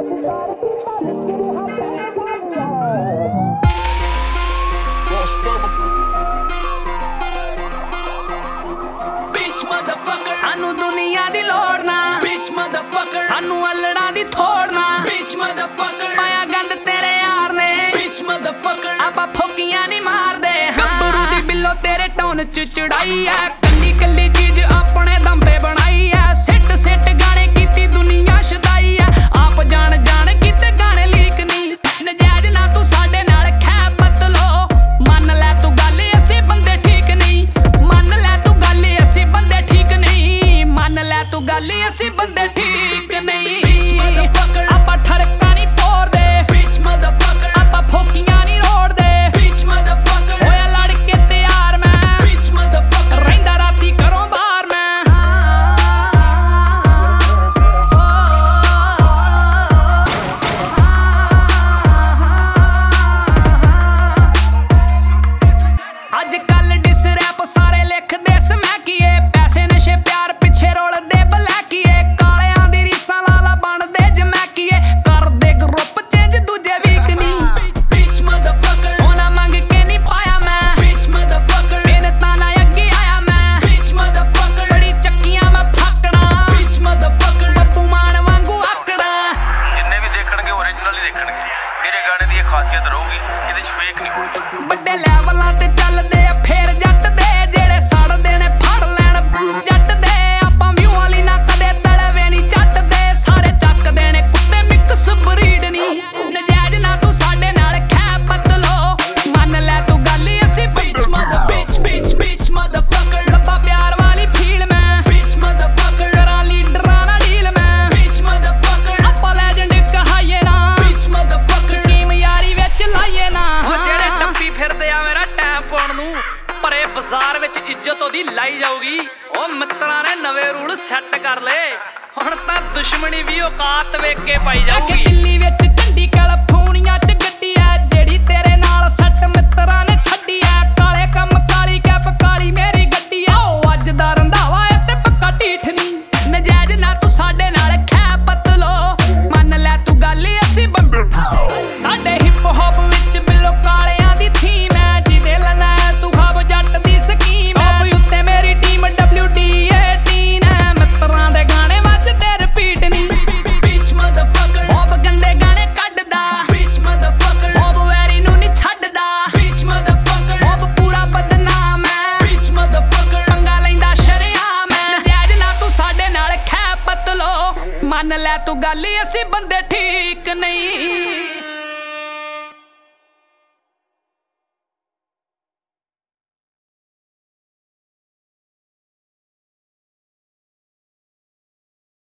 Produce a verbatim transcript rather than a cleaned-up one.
सानू दुनिया दी लोड़ ना, सानू अल्लड़ां दी थोड़ ना, पाया गंद तेरे यार ने, आपां फुकियां नहीं मारदे। गब्बरू दी बिल्लो तेरे टोन च चढ़ाई है, कल्ली कल्ली चीज अपने दम ते बनाई है। सिट सिट गाने कीती दुनिया छदाई है, आप जान जान कीते गाने लीक नहीं। नजायज ना तू साडे नाल खै बदलो, मन लै तू गल असी बंदे ठीक नहीं। मन लै तू गल असी बंदे ठीक नहीं, मन लै तू गल असी बंदे ठीक नहीं। आपां ठरका नहीं पोरदे, आपां फोकियां नहीं रोड़दे। होया लड़ के तैयार मैं, रहिंदा राती घरों बाहर मैं। अज कल डिस रैप सारे लिखदे समैकिए, पैसे नशे प्यार पिछे रोलदे बलैकिए। कालियां दी रीसां लाला बनदे जमैकिए, करदे ग्रुप चेंज दूजे वीक नहीं। सोना मंग के नहीं पाया मैं, मेहनतां नाल अगे आया मैं। बड़ी चक्कियां मैं फाकड़ा, बब्बू मान वांगू आकड़ा। जिन्ने भी देखणगे ओरिजिनल ही देखणगे, मेरे गाने दी खासियत रहूगी ਇਹਦੇ ਚ ਫੇਕ ਨਹੀਂ ਹੋਊਗੀ। बड़े लैवलां ते चलदे आ फेर जट दे, जेड़े सड़दे ने फड़ लैण जट दे। आपां व्यू वाली ना कदे तलवे नहीं जट दे, सारे चकदे ने कुत्ते मिक्स ब्रीड नहीं। नजायज ना तू साडे नाल खै बदलो, मन लै तू गल असी रब्बा प्यार वाली फील मैं, करा लीडरां नाल डील मैं। आपां लैजेंड कहाइए ना, स्कीम यारी विच लाइए ना। ओ जेड़े टप्पी फिरदे आ मेरा टैम पाउण नूं, परे बाजार विच इज्जत ओदी लाई जाऊगी। ओ मित्तरां ने नवे रूल सैट कर ले, हुण तां दुश्मनी भी औकात वेख के पाई जाऊगी। दिल्ली विच चंडी कैलिफोर्निया च गड्डी ऐ, जेड़ी तेरे नाल सैट मित्तरां ने छड्डी ऐ। काले कम काली कैप काली मेरी गड्डी ऐ, ओ अज दा रंधावा ऐ ते पक्का ढीठ नहीं। नजायज ना तू साडे नाल खै बदलो, मन लै तू गल असी बंदे। साडे हिप हॉप विच बिल्लो कालियां दी थीम है, जिदे लैना तू खाब जट दी स्कीम है। टॉप उत्ते मेरी टीम डब्ल्यू डी अठारह है, मित्तरां दे गाने वजदे रिपीट नहीं। बॉब गंदे गाने कड्डदा, बॉब वैरी नूं नहीं छड्डदा। बॉब पूरा बदनाम है, पंगा लैंदा शरेआम है। नजायज ना तू साडे नाल खै बदलो, मन लै तू गल असी बंदे ठीक